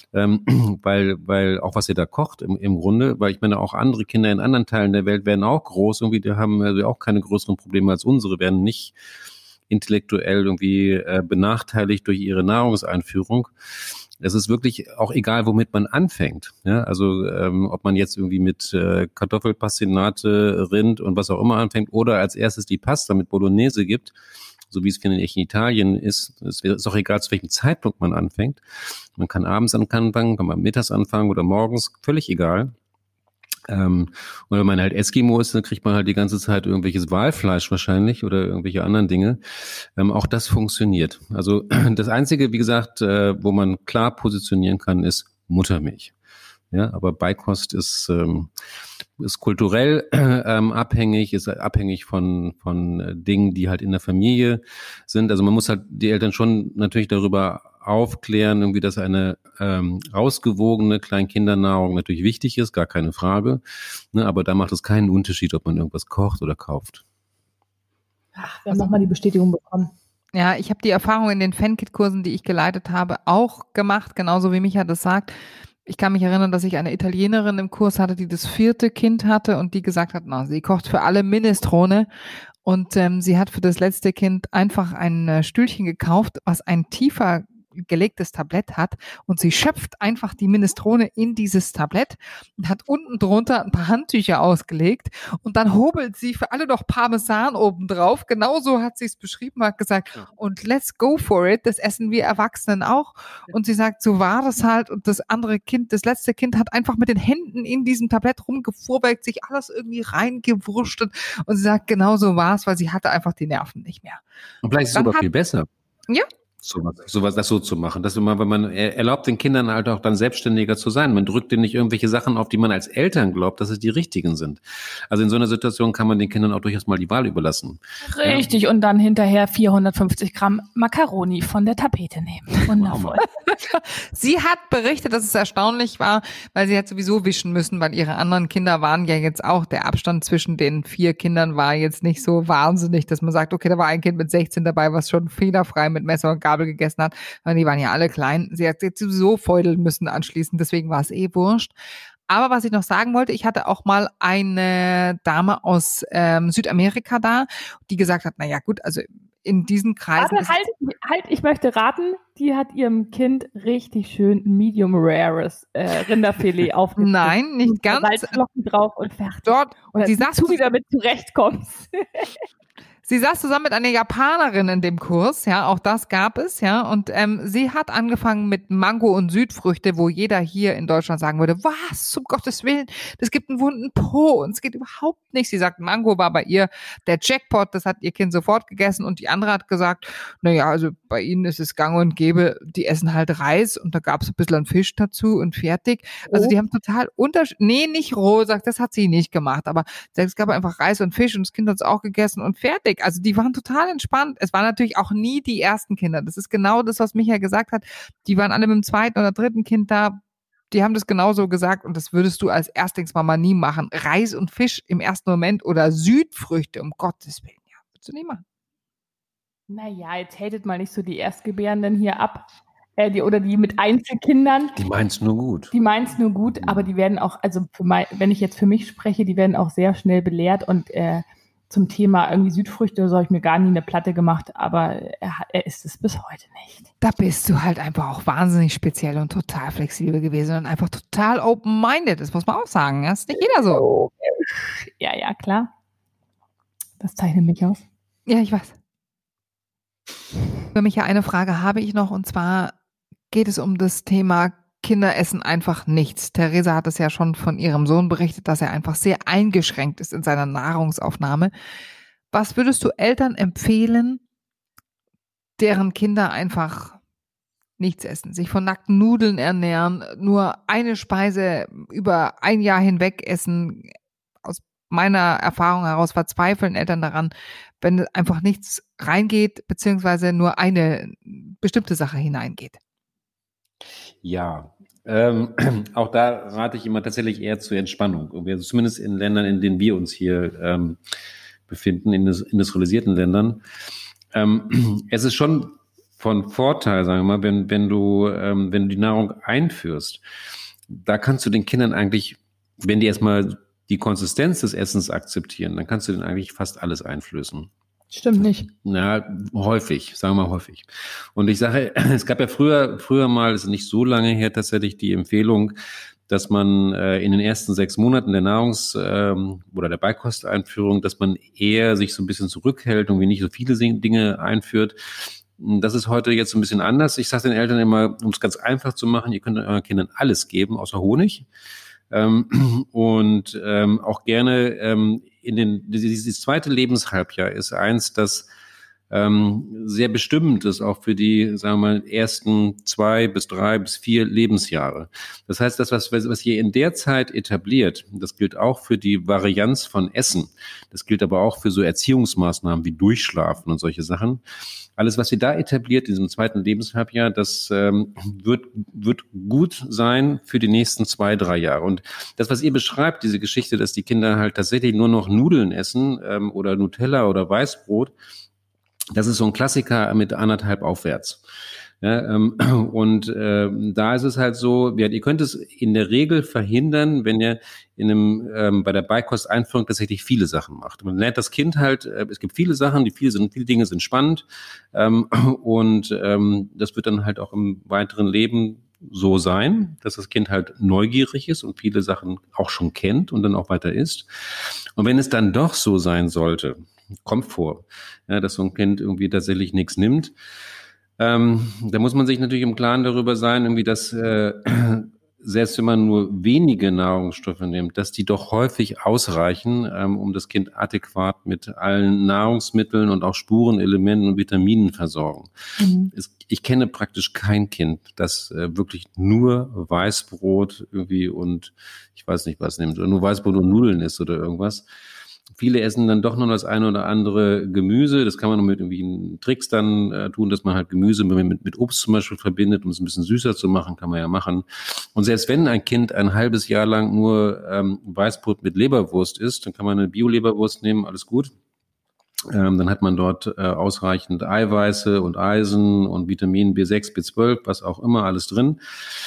weil auch was ihr da kocht im Grunde, weil ich meine, auch andere Kinder in anderen Teilen der Welt werden auch groß, irgendwie, die haben also auch keine größeren Probleme als unsere, werden nicht intellektuell irgendwie benachteiligt durch ihre Nahrungseinführung. Es ist wirklich auch egal, womit man anfängt. Ja, also ob man jetzt irgendwie mit Kartoffelpastinate, Rind und was auch immer anfängt oder als erstes die Pasta mit Bolognese gibt, so wie es in Italien ist. Es ist auch egal, zu welchem Zeitpunkt man anfängt. Man kann abends anfangen, kann man mittags anfangen oder morgens, völlig egal. Und wenn man halt Eskimo ist, dann kriegt man halt die ganze Zeit irgendwelches Walfleisch wahrscheinlich oder irgendwelche anderen Dinge. Auch das funktioniert. Also das Einzige, wie gesagt, wo man klar positionieren kann, ist Muttermilch. Ja, aber Beikost ist kulturell abhängig, ist abhängig von Dingen, die halt in der Familie sind. Also man muss halt die Eltern schon natürlich darüber aufklären, irgendwie, dass eine ausgewogene Kleinkindernahrung natürlich wichtig ist, gar keine Frage. Ne, aber da macht es keinen Unterschied, ob man irgendwas kocht oder kauft. Ach, wir haben nochmal die Bestätigung bekommen. Ja, ich habe die Erfahrung in den Fan-Kit-Kursen, die ich geleitet habe, auch gemacht, genauso wie Micha das sagt. Ich kann mich erinnern, dass ich eine Italienerin im Kurs hatte, die das 4. Kind hatte und die gesagt hat, na, sie kocht für alle Minestrone. Und sie hat für das letzte Kind einfach ein Stühlchen gekauft, was ein tiefer gelegtes Tablett hat und sie schöpft einfach die Minestrone in dieses Tablett und hat unten drunter ein paar Handtücher ausgelegt und dann hobelt sie für alle noch Parmesan oben drauf. Genauso hat sie es beschrieben, hat gesagt, und let's go for it, das essen wir Erwachsenen auch. Und sie sagt, so war das halt und das andere Kind, das letzte Kind hat einfach mit den Händen in diesem Tablett rumgefuhrwerkt, sich alles irgendwie reingewurschtelt und sie sagt, genau so war es, weil sie hatte einfach die Nerven nicht mehr. Und vielleicht ist es sogar viel besser. Ja. Sowas das so zu machen, dass man erlaubt den Kindern halt auch dann selbstständiger zu sein. Man drückt denen nicht irgendwelche Sachen auf, die man als Eltern glaubt, dass es die richtigen sind. Also in so einer Situation kann man den Kindern auch durchaus mal die Wahl überlassen. Richtig, ja. Und dann hinterher 450 Gramm Macaroni von der Tapete nehmen. Wundervoll. Sie hat berichtet, dass es erstaunlich war, weil sie hat sowieso wischen müssen, weil ihre anderen Kinder waren ja jetzt auch, der Abstand zwischen den 4 Kindern war jetzt nicht so wahnsinnig, dass man sagt, okay, da war ein Kind mit 16 dabei, was schon fehlerfrei mit Messer und Gabel gegessen hat, weil die waren ja alle klein. Sie hat jetzt sowieso feudeln müssen anschließend, deswegen war es wurscht. Aber was ich noch sagen wollte, ich hatte auch mal eine Dame aus Südamerika da, die gesagt hat, naja gut, also in diesen Kreisen... Warte, halt, ich möchte raten, die hat ihrem Kind richtig schön Medium Rares Rinderfilet aufgetischt. Nein, nicht ganz. Salzflocken drauf und fertig. Dort, und sie sagt, wie du damit zurechtkommst. Sie saß zusammen mit einer Japanerin in dem Kurs, ja, auch das gab es, ja, und sie hat angefangen mit Mango und Südfrüchte, wo jeder hier in Deutschland sagen würde, was, um Gottes Willen, das gibt einen wunden Po und es geht überhaupt nicht. Sie sagt, Mango war bei ihr der Jackpot, das hat ihr Kind sofort gegessen und die andere hat gesagt, naja, also bei ihnen ist es gang und gäbe, die essen halt Reis und da gab es ein bisschen Fisch dazu und fertig. Also die haben total nee, nicht roh, sagt, das hat sie nicht gemacht, aber es gab einfach Reis und Fisch und das Kind hat es auch gegessen und fertig. Also die waren total entspannt. Es waren natürlich auch nie die ersten Kinder. Das ist genau das, was Michael gesagt hat. Die waren alle mit dem 2. oder 3. Kind da. Die haben das genauso gesagt und das würdest du als Erstlingsmama nie machen. Reis und Fisch im ersten Moment oder Südfrüchte, um Gottes Willen. Ja, würdest du nie machen. Naja, jetzt hatet mal nicht so die Erstgebärenden hier ab. Die mit Einzelkindern. Die meint's nur gut. Die meint's nur gut, aber die werden auch, also wenn ich jetzt für mich spreche, die werden auch sehr schnell belehrt und zum Thema irgendwie Südfrüchte, so habe ich mir gar nie eine Platte gemacht, aber er ist es bis heute nicht. Da bist du halt einfach auch wahnsinnig speziell und total flexibel gewesen und einfach total open-minded, das muss man auch sagen. Das ist nicht jeder so. Ja, klar. Das zeichnet mich aus. Ja, ich weiß. Für mich eine Frage habe ich noch, und zwar geht es um das Thema Kinder essen einfach nichts. Theresa hat es ja schon von ihrem Sohn berichtet, dass er einfach sehr eingeschränkt ist in seiner Nahrungsaufnahme. Was würdest du Eltern empfehlen, deren Kinder einfach nichts essen, sich von nackten Nudeln ernähren, nur eine Speise über ein Jahr hinweg essen? Aus meiner Erfahrung heraus verzweifeln Eltern daran, wenn einfach nichts reingeht, beziehungsweise nur eine bestimmte Sache hineingeht. Ja, auch da rate ich immer tatsächlich eher zur Entspannung. Also zumindest in Ländern, in denen wir uns hier befinden, in industrialisierten Ländern. Es ist schon von Vorteil, sagen wir mal, wenn du die Nahrung einführst, da kannst du den Kindern eigentlich, wenn die erstmal die Konsistenz des Essens akzeptieren, dann kannst du denen eigentlich fast alles einflößen. Stimmt nicht. Ja, häufig, sagen wir mal häufig. Und ich sage, es gab ja früher mal, es ist nicht so lange her tatsächlich die Empfehlung, dass man in den ersten 6 Monaten der oder der Beikosteinführung, dass man eher sich so ein bisschen zurückhält und wie nicht so viele Dinge einführt. Das ist heute jetzt ein bisschen anders. Ich sage den Eltern immer, um es ganz einfach zu machen, ihr könnt euren Kindern alles geben, außer Honig. Und auch gerne dieses zweite Lebenshalbjahr ist eins, das sehr bestimmend ist, auch für die, sagen wir mal, ersten 2 bis 3 bis 4 Lebensjahre. Das heißt, das, was ihr in der Zeit etabliert, das gilt auch für die Varianz von Essen. Das gilt aber auch für so Erziehungsmaßnahmen wie Durchschlafen und solche Sachen. Alles, was ihr da etabliert in diesem zweiten Lebenshalbjahr, das wird gut sein für die nächsten 2, 3 Jahre. Und das, was ihr beschreibt, diese Geschichte, dass die Kinder halt tatsächlich nur noch Nudeln essen oder Nutella oder Weißbrot, das ist so ein Klassiker mit 1,5 aufwärts. Ja, da ist es halt so, ihr könnt es in der Regel verhindern, wenn ihr bei der Beikosteinführung tatsächlich viele Sachen macht. Man lernt das Kind halt, es gibt viele Sachen, viele Dinge sind spannend, das wird dann halt auch im weiteren Leben so sein, dass das Kind halt neugierig ist und viele Sachen auch schon kennt und dann auch weiter isst. Und wenn es dann doch so sein sollte, kommt vor, ja, dass so ein Kind irgendwie tatsächlich nichts nimmt, da muss man sich natürlich im Klaren darüber sein, irgendwie, dass selbst wenn man nur wenige Nahrungsstoffe nimmt, dass die doch häufig ausreichen, um das Kind adäquat mit allen Nahrungsmitteln und auch Spurenelementen und Vitaminen versorgen. Mhm. Ich kenne praktisch kein Kind, das wirklich nur Weißbrot irgendwie und ich weiß nicht was nimmt, oder nur Weißbrot und Nudeln isst oder irgendwas. Viele essen dann doch noch das eine oder andere Gemüse. Das kann man mit irgendwie Tricks dann tun, dass man halt Gemüse mit Obst zum Beispiel verbindet, um es ein bisschen süßer zu machen, kann man ja machen. Und selbst wenn ein Kind ein halbes Jahr lang nur Weißbrot mit Leberwurst isst, dann kann man eine Bio-Leberwurst nehmen, alles gut. Dann hat man dort ausreichend Eiweiße und Eisen und Vitamin B6, B12, was auch immer, alles drin.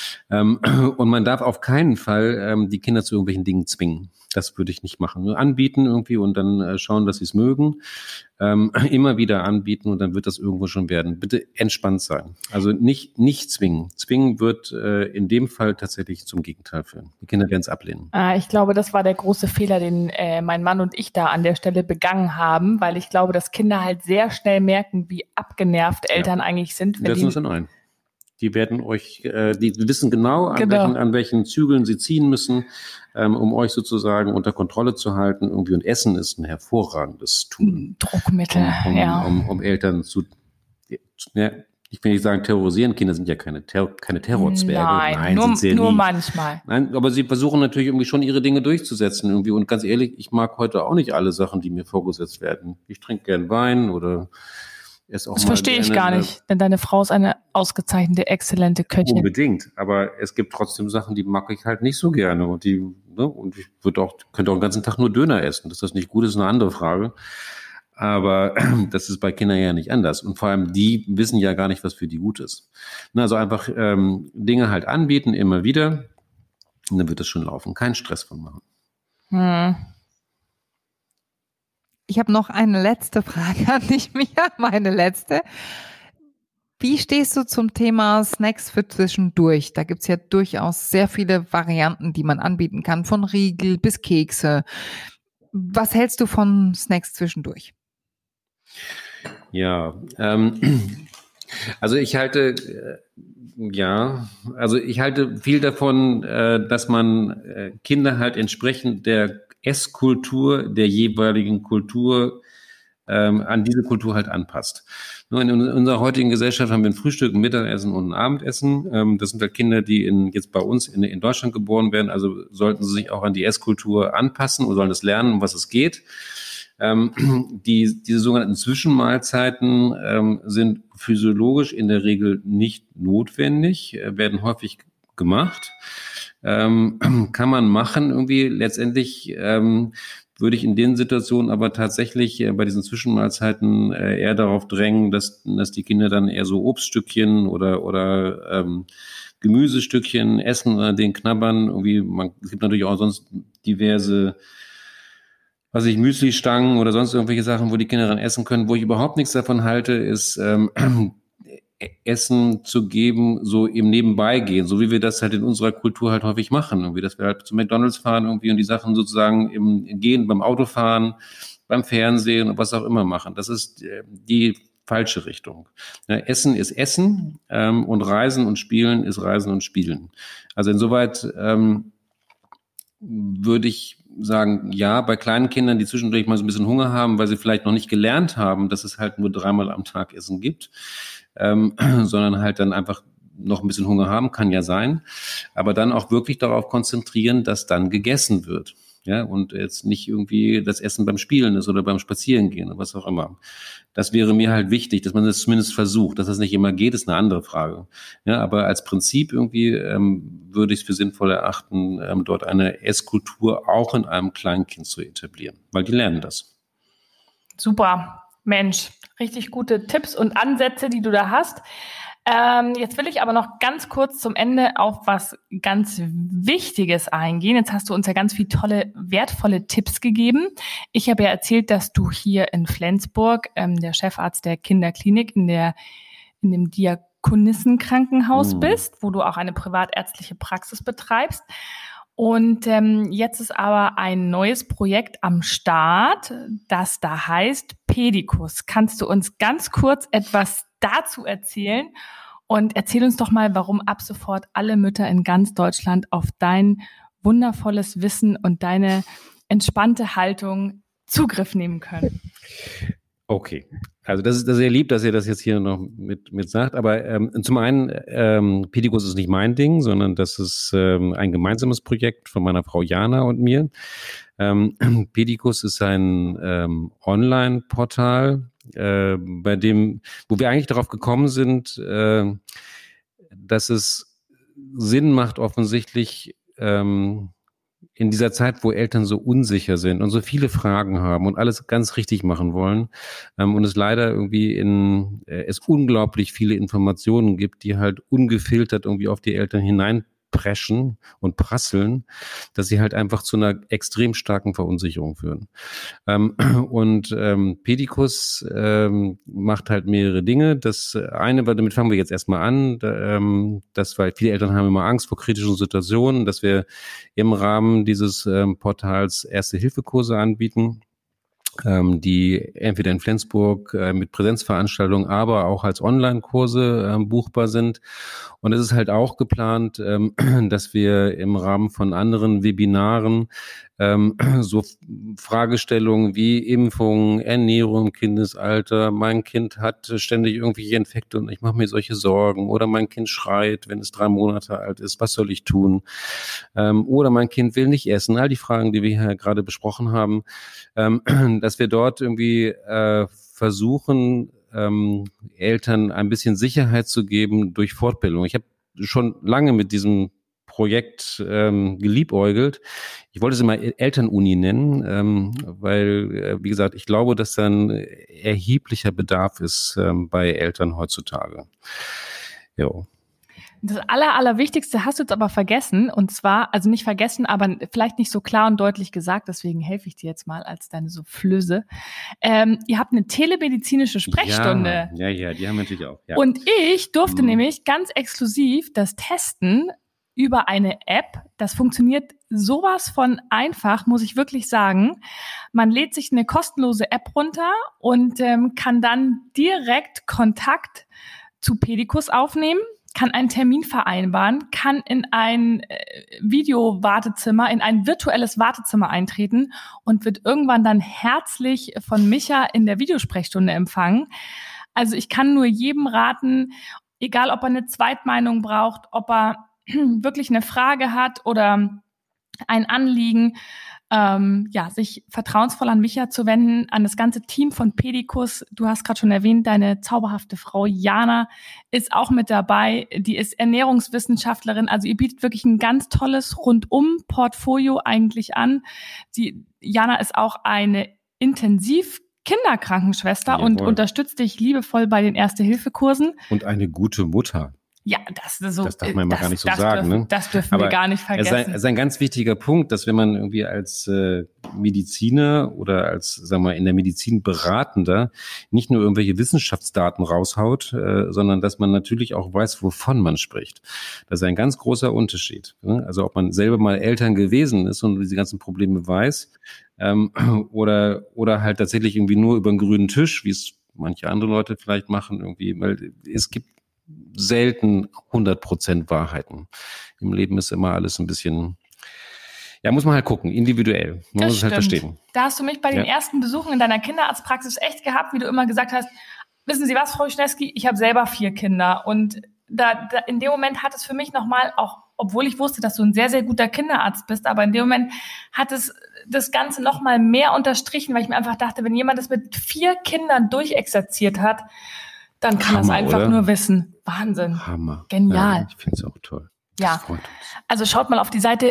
Und man darf auf keinen Fall die Kinder zu irgendwelchen Dingen zwingen. Das würde ich nicht machen. Nur anbieten irgendwie und dann schauen, dass sie es mögen. Immer wieder anbieten und dann wird das irgendwo schon werden. Bitte entspannt sein. Also nicht zwingen. Zwingen wird in dem Fall tatsächlich zum Gegenteil führen. Die Kinder werden es ablehnen. Ich glaube, das war der große Fehler, den mein Mann und ich da an der Stelle begangen haben, weil ich glaube, dass Kinder halt sehr schnell merken, wie abgenervt Eltern eigentlich sind. Wenn das ein. Die werden euch, die wissen genau, an welchen Zügeln sie ziehen müssen, um euch sozusagen unter Kontrolle zu halten. Irgendwie. Und Essen ist ein hervorragendes Tool. Druckmittel, um Eltern zu, ja, ich will nicht sagen terrorisieren. Kinder sind ja keine Terrorzwerge. Nein, sind sie nur manchmal. Nein, aber sie versuchen natürlich irgendwie schon ihre Dinge durchzusetzen irgendwie. Und ganz ehrlich, ich mag heute auch nicht alle Sachen, die mir vorgesetzt werden. Ich trinke gern Wein oder das verstehe ich gar nicht, denn deine Frau ist eine ausgezeichnete, exzellente Köchin. Unbedingt, aber es gibt trotzdem Sachen, die mag ich halt nicht so gerne und ich könnte auch den ganzen Tag nur Döner essen. Dass das nicht gut ist, ist eine andere Frage. Aber das ist bei Kindern ja nicht anders. Und vor allem, die wissen ja gar nicht, was für die gut ist. Also einfach Dinge halt anbieten, immer wieder. Und dann wird das schon laufen. Keinen Stress von machen. Ich habe noch eine letzte Frage an dich, Micha, meine letzte. Wie stehst du zum Thema Snacks für zwischendurch? Da gibt's ja durchaus sehr viele Varianten, die man anbieten kann, von Riegel bis Kekse. Was hältst du von Snacks zwischendurch? Ja, also ich halte viel davon, dass man Kinder halt entsprechend der Esskultur der jeweiligen Kultur an diese Kultur halt anpasst. Nur in unserer heutigen Gesellschaft haben wir ein Frühstück, ein Mittagessen und ein Abendessen. Das sind halt Kinder, die jetzt bei uns in Deutschland geboren werden. Also sollten sie sich auch an die Esskultur anpassen und sollen das lernen, um was es geht. Diese sogenannten Zwischenmahlzeiten sind physiologisch in der Regel nicht notwendig, werden häufig gemacht. Kann man machen irgendwie. Letztendlich würde ich in den Situationen aber tatsächlich bei diesen Zwischenmahlzeiten eher darauf drängen, dass die Kinder dann eher so Obststückchen oder Gemüsestückchen essen oder den knabbern. Es gibt natürlich auch sonst diverse Müsli-Stangen oder sonst irgendwelche Sachen, wo die Kinder dann essen können. Wo ich überhaupt nichts davon halte, ist Essen zu geben, so im Nebenbeigehen, so wie wir das halt in unserer Kultur halt häufig machen. Irgendwie, dass wir halt zu McDonald's fahren irgendwie und die Sachen sozusagen im Gehen, beim Autofahren, beim Fernsehen und was auch immer machen. Das ist die falsche Richtung. Ja, Essen ist Essen und Reisen und Spielen ist Reisen und Spielen. Also insoweit würde ich sagen, ja, bei kleinen Kindern, die zwischendurch mal so ein bisschen Hunger haben, weil sie vielleicht noch nicht gelernt haben, dass es halt nur 3-mal am Tag Essen gibt, sondern halt dann einfach noch ein bisschen Hunger haben, kann ja sein, aber dann auch wirklich darauf konzentrieren, dass dann gegessen wird. Ja, und jetzt nicht irgendwie das Essen beim Spielen ist oder beim Spazierengehen oder was auch immer. Das wäre mir halt wichtig, dass man das zumindest versucht. Dass das nicht immer geht, ist eine andere Frage. Ja, aber als Prinzip irgendwie würde ich es für sinnvoll erachten, dort eine Esskultur auch in einem Kleinkind zu etablieren, weil die lernen das. Super, Mensch, richtig gute Tipps und Ansätze, die du da hast. Jetzt will ich aber noch ganz kurz zum Ende auf was ganz Wichtiges eingehen. Jetzt hast du uns ja ganz viele tolle, wertvolle Tipps gegeben. Ich habe ja erzählt, dass du hier in Flensburg der Chefarzt der Kinderklinik in dem Diakonissenkrankenhaus bist, wo du auch eine privatärztliche Praxis betreibst. Und jetzt ist aber ein neues Projekt am Start, das da heißt Pedikus. Kannst du uns ganz kurz etwas dazu erzählen? Und erzähl uns doch mal, warum ab sofort alle Mütter in ganz Deutschland auf dein wundervolles Wissen und deine entspannte Haltung Zugriff nehmen können. Okay, also das ist sehr lieb, dass ihr das jetzt hier noch mit sagt, aber zum einen, Pedikus ist nicht mein Ding, sondern das ist ein gemeinsames Projekt von meiner Frau Jana und mir. Pedikus ist ein Online-Portal, bei dem, wo wir eigentlich darauf gekommen sind, dass es Sinn macht, offensichtlich in dieser Zeit, wo Eltern so unsicher sind und so viele Fragen haben und alles ganz richtig machen wollen und es leider irgendwie es unglaublich viele Informationen gibt, die halt ungefiltert irgendwie auf die Eltern hineinpreschen und prasseln, dass sie halt einfach zu einer extrem starken Verunsicherung führen. Pedikus macht halt mehrere Dinge. Das eine, damit fangen wir jetzt erstmal an, weil viele Eltern haben immer Angst vor kritischen Situationen, dass wir im Rahmen dieses Portals Erste-Hilfe-Kurse anbieten, die entweder in Flensburg mit Präsenzveranstaltungen, aber auch als Online-Kurse buchbar sind. Und es ist halt auch geplant, dass wir im Rahmen von anderen Webinaren so Fragestellungen wie Impfung, Ernährung im Kindesalter, mein Kind hat ständig irgendwelche Infekte und ich mache mir solche Sorgen, oder mein Kind schreit, wenn es 3 Monate alt ist, was soll ich tun? Oder mein Kind will nicht essen, all die Fragen, die wir hier gerade besprochen haben, dass wir dort irgendwie versuchen, Eltern ein bisschen Sicherheit zu geben durch Fortbildung. Ich habe schon lange mit diesem Projekt geliebäugelt. Ich wollte es immer Elternuni nennen, weil, wie gesagt, ich glaube, dass dann erheblicher Bedarf ist bei Eltern heutzutage. Jo. Das Allerwichtigste hast du jetzt aber vergessen, und zwar, also nicht vergessen, aber vielleicht nicht so klar und deutlich gesagt, deswegen helfe ich dir jetzt mal als deine Soufflöse. Ihr habt eine telemedizinische Sprechstunde. Ja, die haben wir natürlich auch. Ja. Und ich durfte nämlich ganz exklusiv das testen über eine App. Das funktioniert sowas von einfach, muss ich wirklich sagen. Man lädt sich eine kostenlose App runter und kann dann direkt Kontakt zu Pedikus aufnehmen, kann einen Termin vereinbaren, kann in ein Video-Wartezimmer, in ein virtuelles Wartezimmer eintreten und wird irgendwann dann herzlich von Micha in der Videosprechstunde empfangen. Also ich kann nur jedem raten, egal ob er eine Zweitmeinung braucht, ob er wirklich eine Frage hat oder ein Anliegen, sich vertrauensvoll an Micha zu wenden, an das ganze Team von Pedikus. Du hast gerade schon erwähnt, deine zauberhafte Frau Jana ist auch mit dabei. Die ist Ernährungswissenschaftlerin. Also ihr bietet wirklich ein ganz tolles Rundum-Portfolio eigentlich an. Jana ist auch eine Intensiv-Kinderkrankenschwester und unterstützt dich liebevoll bei den Erste-Hilfe-Kursen. Und eine gute Mutter. Ja, das darf man mal gar nicht so sagen. Ne? Das dürfen wir gar nicht vergessen. Es ist ein ganz wichtiger Punkt, dass wenn man irgendwie als Mediziner oder als, sagen wir, in der Medizin Beratender nicht nur irgendwelche Wissenschaftsdaten raushaut, sondern dass man natürlich auch weiß, wovon man spricht. Das ist ein ganz großer Unterschied. Ne? Also ob man selber mal Eltern gewesen ist und diese ganzen Probleme weiß, oder halt tatsächlich irgendwie nur über den grünen Tisch, wie es manche andere Leute vielleicht machen, irgendwie, weil es gibt selten 100% Wahrheiten. Im Leben ist immer alles ein bisschen, ja, muss man halt gucken, individuell. Man muss es halt verstehen. Da hast du mich bei den ersten Besuchen in deiner Kinderarztpraxis echt gehabt, wie du immer gesagt hast, wissen Sie was, Frau Wischnewski, ich habe selber 4 Kinder. Und da in dem Moment hat es für mich nochmal, auch obwohl ich wusste, dass du ein sehr, sehr guter Kinderarzt bist, aber in dem Moment hat es das Ganze nochmal mehr unterstrichen, weil ich mir einfach dachte, wenn jemand das mit 4 Kindern durchexerziert hat, dann kann das einfach oder? Nur wissen. Wahnsinn. Hammer. Genial. Ja, ich finde es auch toll. Ja. Also schaut mal auf die Seite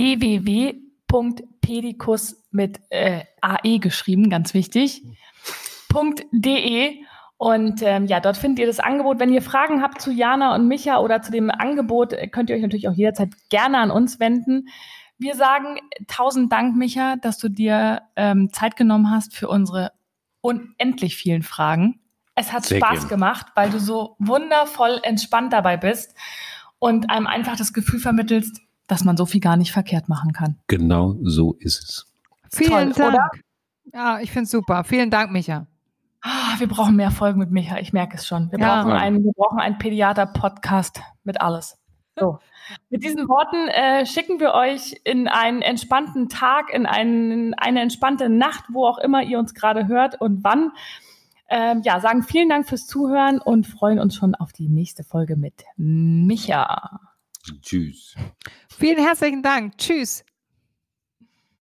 www.pedikus mit AE geschrieben, ganz wichtig, .de und dort findet ihr das Angebot. Wenn ihr Fragen habt zu Jana und Micha oder zu dem Angebot, könnt ihr euch natürlich auch jederzeit gerne an uns wenden. Wir sagen 1000 Dank, Micha, dass du dir Zeit genommen hast für unsere unendlich vielen Fragen. Es hat sehr Spaß gemacht, weil du so wundervoll entspannt dabei bist und einem einfach das Gefühl vermittelst, dass man so viel gar nicht verkehrt machen kann. Genau so ist es. Vielen Dank. Oder? Ja, ich finde es super. Vielen Dank, Micha. Wir brauchen mehr Folgen mit Micha, ich merke es schon. Wir brauchen einen Pädiater-Podcast mit alles. So. Mit diesen Worten schicken wir euch in einen entspannten Tag, in eine entspannte Nacht, wo auch immer ihr uns gerade hört und wann. Sagen vielen Dank fürs Zuhören und freuen uns schon auf die nächste Folge mit Micha. Tschüss. Vielen herzlichen Dank. Tschüss.